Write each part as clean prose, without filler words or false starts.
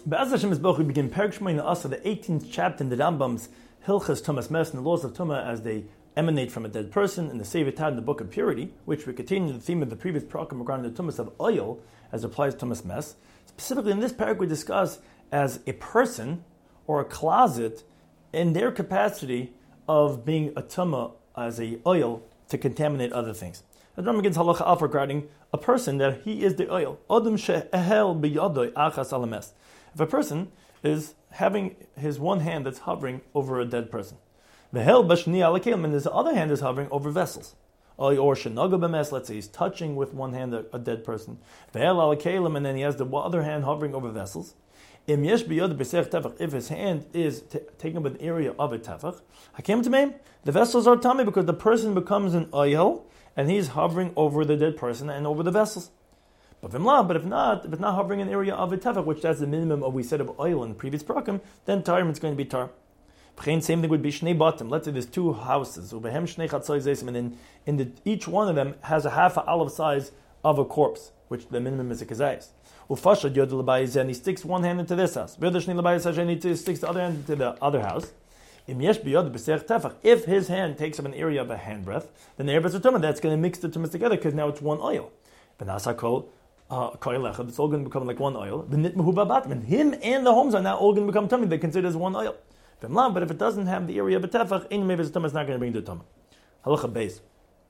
Be'ez Hashem Yisborach, we begin Perek Shmoyne Asa, the 18th chapter in the Rambam's Hilchas Tumas Mes, and the laws of Tumah as they emanate from a dead person in the Sefer Tad in the Book of Purity, which we continue the theme of the previous program regarding the Tumas of oil as applies to Tumas Mes. Specifically in this Perek we discuss as a person or a closet in their capacity of being a Tumah as a oil to contaminate other things. The Rambam begins halacha alpha regarding a person that he is the oil. Adam she'ehel biyadoi achas alames. If a person is having his one hand that's hovering over a dead person, v'hel b'shni alakelim, and his other hand is hovering over vessels. Or shenaga b'mes, let's say he's touching with one hand a dead person. V'hel alakelim, and then he has the other hand hovering over vessels. Im yesh biyad b'sech tefach, if his hand is taken up an area of a tefach, hakem tameim, the vessels are tummy because the person becomes an oil, and he's hovering over the dead person and over the vessels. But if it's not hovering in the area of a tefach, which that's the minimum of we said of oil in the previous program, then tarim it's going to be tar. Same thing would be shnei bottom. Let's say there's two houses, and in each one of them has a half a olive size of a corpse, which the minimum is a kazayis. And he sticks one hand into this house. And he sticks the other hand into the other house. If his hand takes up an area of a handbreadth, then the area of tumah, that's going to mix the tumas together because now it's one oil. It's all going to become like one oil. And him and the homes are now all going to become tummy. They consider as one oil. But if it doesn't have the area of a tefach, maybe the tumah is not going to bring the tumah. Halacha beis.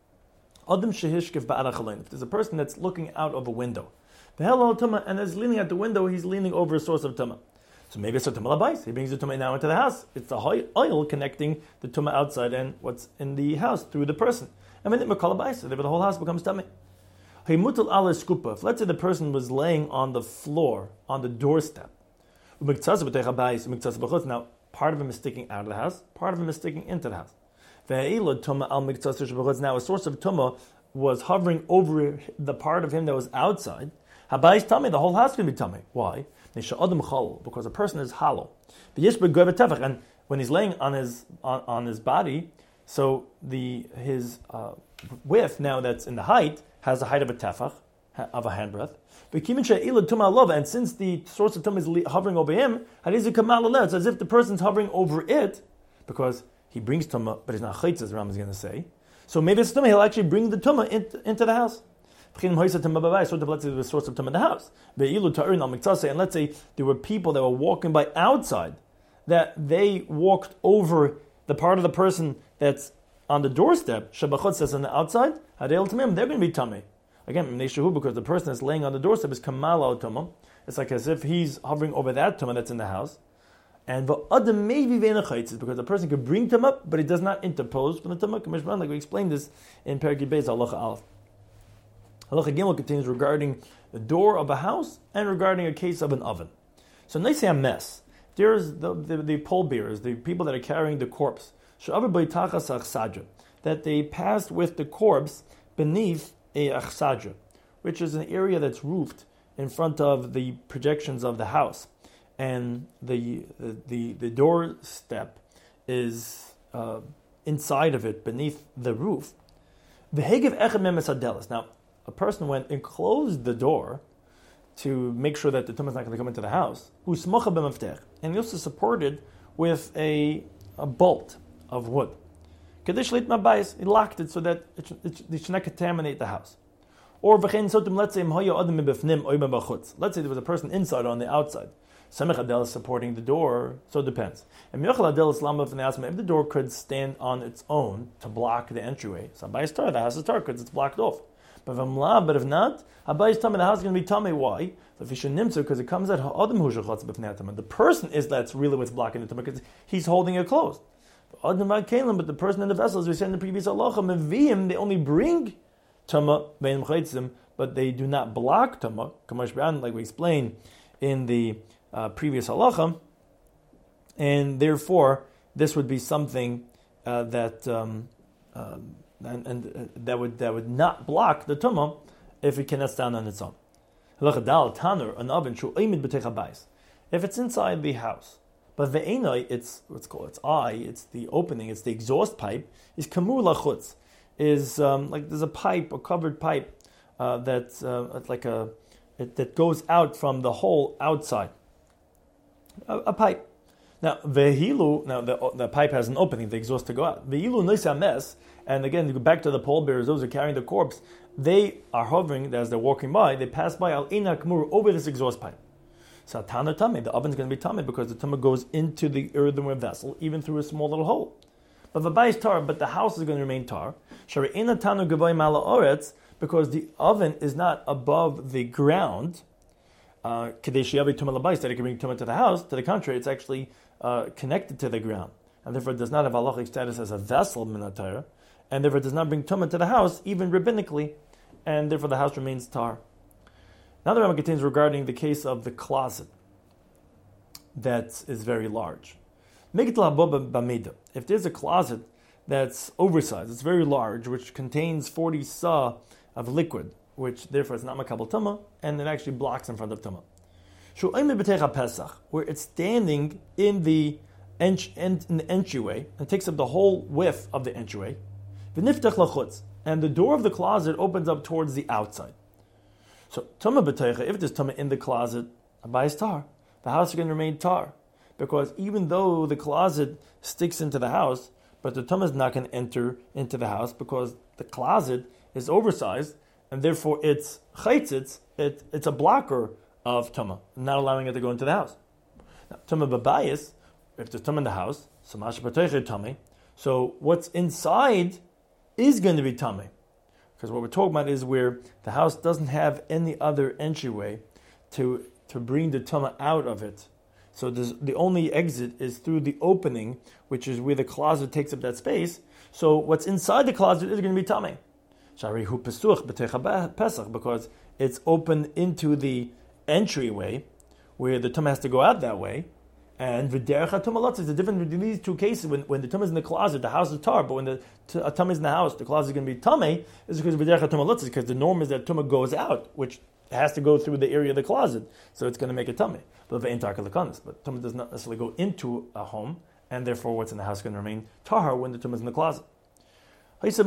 If there's a person that's looking out of a window, and is leaning at the window, he's leaning over a source of tumah. So maybe it's a tumah labais. He brings the tumah now into the house. It's the oil connecting the tumah outside and what's in the house through the person. And when it makal labais, so the whole house becomes tummy. If let's say the person was laying on the floor, on the doorstep. Now, part of him is sticking out of the house, part of him is sticking into the house. Now, a source of tumah was hovering over the part of him that was outside. The whole house can be tummy. Why? Because a person is hollow. And when he's laying on his body, so his width now that's in the height has the height of a tefach, of a handbreadth. And since the source of tumah is hovering over him, it's as if the person's hovering over it, because he brings tumah, but he's not chaytz, as Ram is going to say. So maybe it's tumah, he'll actually bring the tumah into the house. So let's say there was a source of tumah in the house. And let's say there were people that were walking by outside, that they walked over the part of the person that's on the doorstep, Shabachot says on the outside, they're going to be tummy. Again, because the person that's laying on the doorstep is kamal al tumah. It's like as if he's hovering over that tumah that's in the house. And the maybe because the person could bring tumah, but he does not interpose from the tumah. Like we explained this in Perek Beis Halacha Aleph. Halacha Gimel continues regarding the door of a house and regarding a case of an oven. So let's say a mess. There's the pallbearers, the people that are carrying the corpse, that they passed with the corpse beneath a achsadra, which is an area that's roofed in front of the projections of the house, and the doorstep is inside of it, beneath the roof. Now, a person went and closed the door to make sure that the tumah is not going to come into the house. And he also supported with a bolt of wood. He locked it so that it should not contaminate the house. Or let's say there was a person inside or on the outside. Samech is supporting the door, so it depends. And if the door could stand on its own to block the entryway, so by the house is tar because it's blocked off. But if not, the house is going to be tummy. Why? Because it comes out the person is that's really what's blocking the tummy because he's holding it closed. But the person in the vessel, as we said in the previous halacha, they only bring tumah, but they do not block tumah, like we explained in the previous halacha, and therefore this would be something that would not block the tumah if it cannot stand on its own. An oven, if it's inside the house. But ve'enai, it's what's called its eye, it's the opening, it's the exhaust pipe, is kamur lachutz, is like there's a pipe, a covered pipe that's like that goes out from the hole outside. a pipe. Now, the pipe has an opening, the exhaust to go out. Vehilu noisa mes, and again, you go back to the pallbearers, those who are carrying the corpse, they are hovering, as they're walking by, they pass by al ina kmur, over this exhaust pipe. So tana tame, the oven's going to be tame because the tama goes into the earthenware vessel, even through a small little hole. But the bay is tar, but the house is going to remain tar. Shari ina tanu gavoy mala oretz, because the oven is not above the ground. Kadeshi yavi tuma labais, that it can bring tuma to the house. To the contrary, it's actually connected to the ground, and therefore it does not have halachic status as a vessel minatayra, and therefore it does not bring tumah to the house, even rabbinically, and therefore the house remains tar. Now the Rambam continues regarding the case of the closet that is very large. If there's a closet that's oversized, it's very large, which contains 40 sa of liquid, which therefore is not makabel tumah, and it actually blocks in front of tumah. Where it's standing in the entryway, and takes up the whole width of the entryway, and the door of the closet opens up towards the outside. So, tumah b'teicha, if there's tumah in the closet, abayis tar, the house is going to remain tar, because even though the closet sticks into the house, but the tumah is not going to enter into the house because the closet is oversized, and therefore it's chaitzitz, it's a blocker of tumah, not allowing it to go into the house. Now, tumah b'bayis, if there's tumah in the house, so masha b'teicha tumah, so what's inside is going to be tumah. Because what we're talking about is where the house doesn't have any other entryway to bring the tumah out of it. So the only exit is through the opening, which is where the closet takes up that space. So what's inside the closet is going to be tumah. Sharihu pesuch b'techa pesach, because it's open into the entryway, where the tumah has to go out that way. And v'derech tumah is the difference between these two cases. When the tumah is in the closet, the house is tar, but when the tumah is in the house, the closet is going to be tameh. Is because v'derech tumah because the norm is that tumah goes out, which has to go through the area of the closet, so it's going to make it tameh. But tumah does not necessarily go into a home, and therefore what's in the house is going to remain tahar when the tumah is in the closet. Let's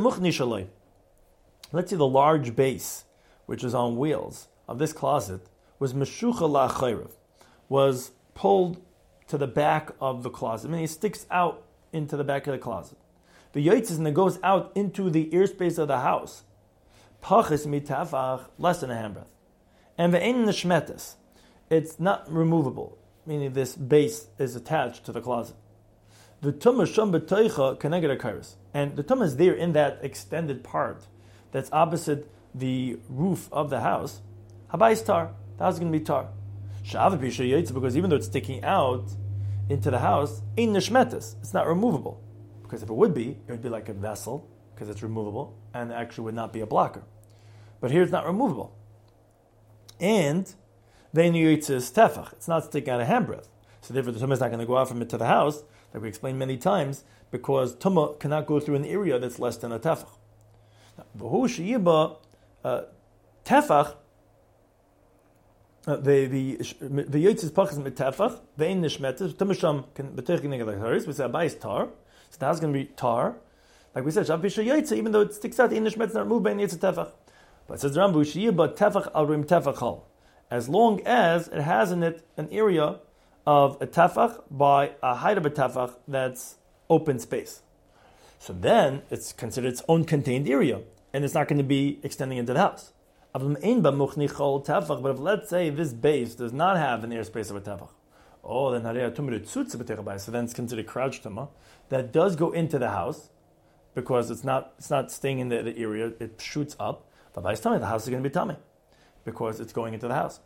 say the large base, which is on wheels of this closet, was meshucha la'chayrav, was pulled to the back of the closet. I mean, it sticks out into the back of the closet. The yotzes, and it goes out into the airspace of the house. Pachis mitafach, less than a handbreadth. And ve'ein neshmetes, it's not removable, meaning this base is attached to the closet. The tumah sham b'toicha keneged akairos, and the tumah is there in that extended part that's opposite the roof of the house. Habayis tar, the house is going to be tar. Because even though it's sticking out into the house, in neshmetes, it's not removable. Because if it would be like a vessel, because it's removable, and actually would not be a blocker. But here it's not removable. And then is tefach, it's not sticking out a handbreadth. So therefore the tumah is not going to go out from it to the house, like we explained many times, because tumah cannot go through an area that's less than a tefach. Tefach, the yotzes pachas mitefach ve'in nishmetes tumasham can betech neged haris. We say abayis tar, so the house is going to be tar. Like we said, shav bisha yotzes, even though it sticks out, in nishmetes not removed by yotzes tefach. But it says Rambu shiyibah tefach al rim tefach hal, as long as it has in it an area of a tefach by a height of a tefach that's open space. So then it's considered its own contained area, and it's not going to be extending into the house. But if let's say this base does not have an airspace of a tefach, so then it's considered crouch tumah that does go into the house because it's not staying in the area, it shoots up. But by the house is going to be tummy because it's going into the house.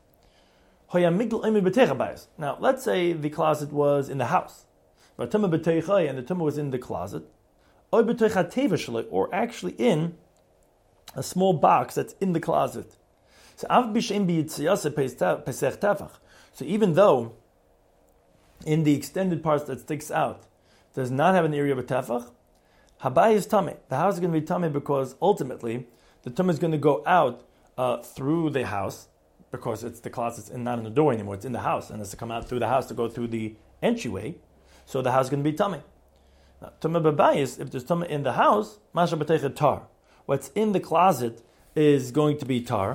Now let's say the closet was in the house, but and the tumah was in the closet, or actually in a small box that's in the closet. So even though in the extended parts that sticks out does not have an area of a tefach, habai is tameh. The house is going to be tameh because ultimately the tumah is going to go out through the house because it's the closet and not in the door anymore. It's in the house and it's to come out through the house to go through the entryway. So the house is going to be tameh. Now, tumah b'bayis, if there's tumah in the house, masha b'teicha tar. What's in the closet is going to be tar,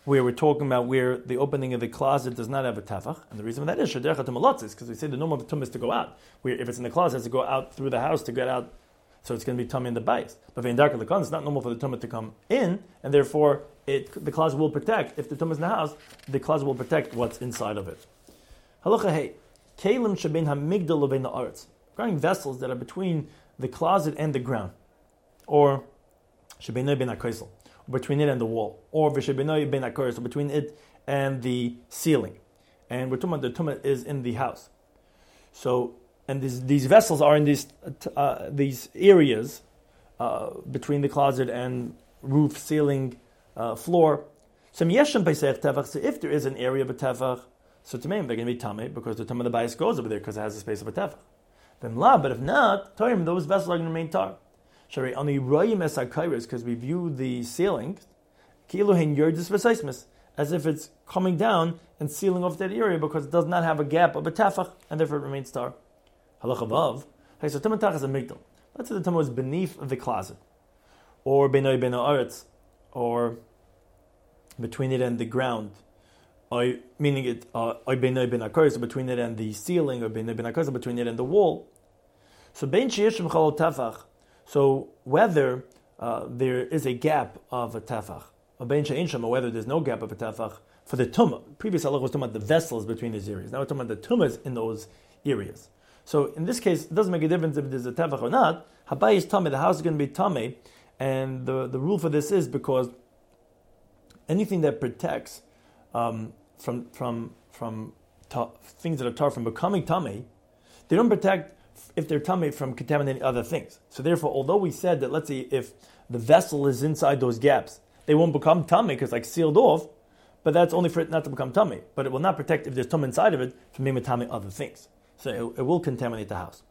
where we're talking about where the opening of the closet does not have a tefach, and the reason for that is because we say the normal tumah is to go out. Where if it's in the closet, it has to go out through the house to get out, so it's going to be tummy in the bayis. But in dark it's not normal for the tumah to come in, and therefore the closet will protect. If the tumah is in the house, the closet will protect what's inside of it. Halacha hey, kelim shebein hamigdal uvein haaretz, regarding vessels that are between the closet and the ground, or shebein ben hakoisel, between it and the wall, or v'shebeinoi ben hakoros, between it and the ceiling. And we're talking about the tumah is in the house. So, and these vessels are in these areas between the closet and roof, ceiling, floor. So if there is an area of a tefach, so to me they're going to be tamei because the tumah of the bayis goes over there because it has the space of a tefach. Then la, but if not, those vessels are going to remain tar. Shari on the royim es because we view the ceiling kiluhin yerdis v'seismis, as if it's coming down and sealing off that area because it does not have a gap of a tefach and therefore it remains tar. Halacha vav. Hey, so tumah tachas a migdal. Let's say the tumah was beneath the closet, or benoi ben haaretz, or between it and the ground, meaning it benoi ben hakoros, between it and the ceiling, or benoi ben hakoros, between it and the wall. So bein sheyishim chalal tefach. So whether there is a gap of a tefach, or whether there's no gap of a tefach for the tumah. Previous halacha was talking about the vessels between these areas. Now we're talking about the tumahs in those areas. So in this case, it doesn't make a difference if there's a tefach or not. Habayis is tummy, the house is going to be tummy, and the rule for this is because anything that protects from things that are tar from becoming tummy, they don't protect if they're tummy from contaminating other things. So therefore, although we said that, let's say, if the vessel is inside those gaps, they won't become tummy because like sealed off, but that's only for it not to become tummy. But it will not protect if there's tummy inside of it from being tummy other things. So it will contaminate the house.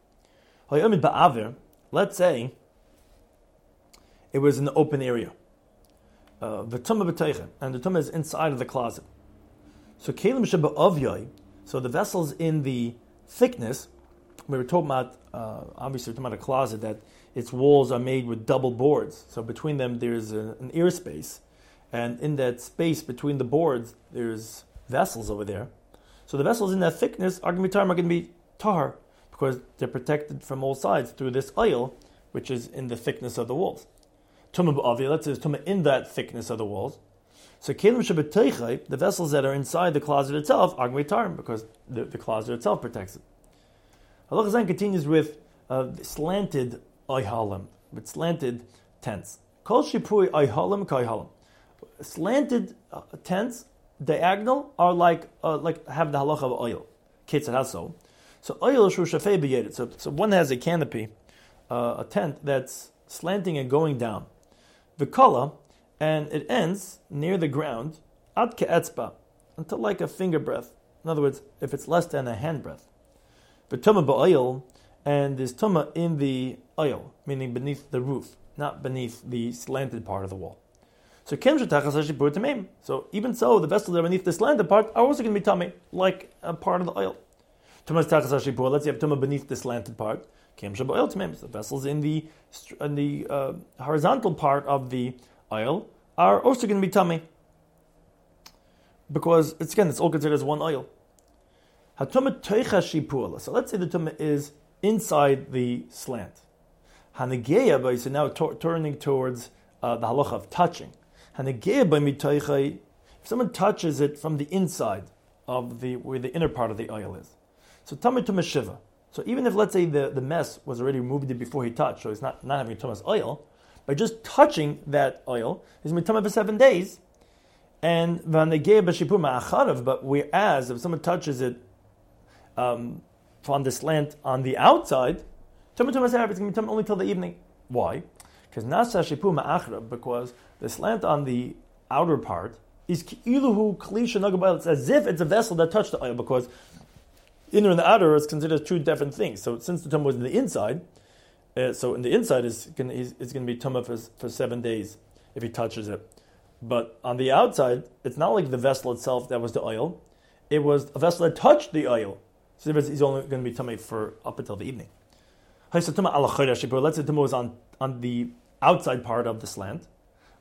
Let's say it was in the open area. The tumah b'teichen, and the tumah is inside of the closet. So kelim sheba ovyoy, so the vessels in the thickness, we were talking about, obviously we're talking about a closet that its walls are made with double boards. So between them there's an ear space, and in that space between the boards there's vessels over there. So the vessels in that thickness are going to be tar because they're protected from all sides through this oil, which is in the thickness of the walls. Tumah b'avi, let's say it's tumah in that thickness of the walls. So kelim shebeteichai, the vessels that are inside the closet itself are going to be tar because the closet itself protects it. Halacha Zayin continues with slanted ayhalim, with slanted tents. Kol shipui ayhalim kayhalim. Slanted tents, diagonal, are like have the halacha of oil. Kitzur haso. So oil shu shafei b'yedet. So one has a canopy, a tent that's slanting and going down. V'kala, and it ends near the ground, ad ke'etzba, until like a finger breadth. In other words, if it's less than a hand breadth. But tumah ba'oil, and there's tumah in the oil, meaning beneath the roof, not beneath the slanted part of the wall. So so even so, the vessels that are beneath the slanted part are also going to be tummy, like a part of the oil. Let's say you have tumah beneath the slanted part. So the vessels in the horizontal part of the oil are also going to be tummy, because it's all considered as one oil. So let's say the tumah is inside the slant. So now turning towards the halacha of touching. If someone touches it from the inside of where the inner part of the oil is, so tumah shiva. So even if, let's say, the mess was already removed before he touched, so he's not having tumah's oil, by just touching that oil, he's going to be tumah for 7 days. And but whereas if someone touches it from the slant on the outside, tumah it's going to be tumah only till the evening. Why? Because the slant on the outer part is it's as if it's a vessel that touched the oil, because inner and the outer is considered two different things. So since the tumah was in the inside, so in the inside is going to be tumah for 7 days if he touches it. But on the outside, it's not like the vessel itself that was the oil. It was a vessel that touched the oil. So he's only going to be tumah for up until the evening. Let's say tumah was on the outside part of the slant.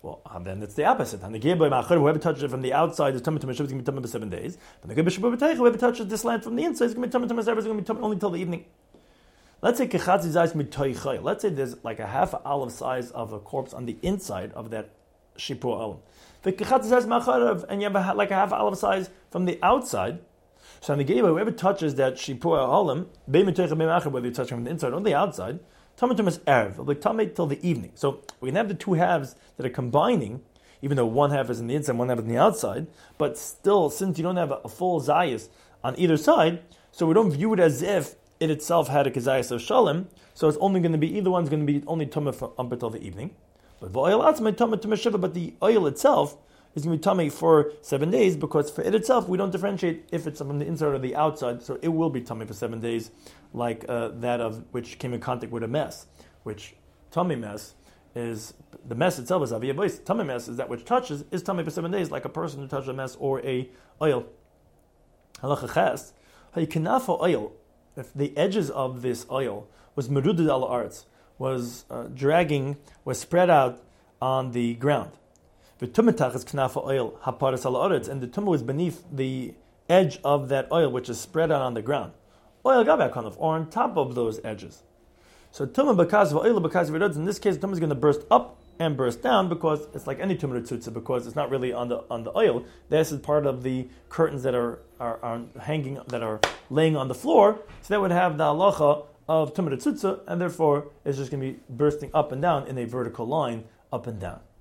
Well, then it's the opposite. Whoever touches it from the outside is tummy to Meshuvah, is going to be tummy for 7 days. But whoever touches this land from the inside is going to be tummy to Meshuvah, is going to be tummy only until the evening. Let's say let's say there's like a half olive size of a corpse on the inside of that shipur olam. And you have like a half olive size from the outside. So on the gateway, whoever touches that shipur olam, whether you touch from the inside or the outside, tummy to erev, it'll be tummy till the evening. So we can have the two halves that are combining, even though one half is in the inside, one half is in the outside. But still, since you don't have a full zayis on either side, so we don't view it as if it itself had a kezayis of shalom, so it's only going to be, either one's going to be only tumah up until the evening. But the oil itself is going to be tummy for 7 days, because for it itself, we don't differentiate if it's from the inside or the outside, so it will be tummy for 7 days, like that of which came in contact with a mess, which tummy mess is, the mess itself is aviyah bois. Tummy mess is that which touches, is tummy for 7 days, like a person who touches a mess or a oil. Halacha ches, hayikanafa oil, if the edges of this oil was meruded al arts, was dragging, was spread out on the ground. The tumatach is knafa oil haparas al arts, and the tumah was beneath the edge of that oil, which is spread out on the ground. Oil gavakanov, or on top of those edges. So tumah because of oil, because of it, in this case, tumah is going to burst up and burst down, because it's like any tumah tzutza, because it's not really on the oil. This is part of the curtains that are hanging, that are laying on the floor. So that would have the halacha of tumah tzutza, and therefore it's just going to be bursting up and down in a vertical line, up and down.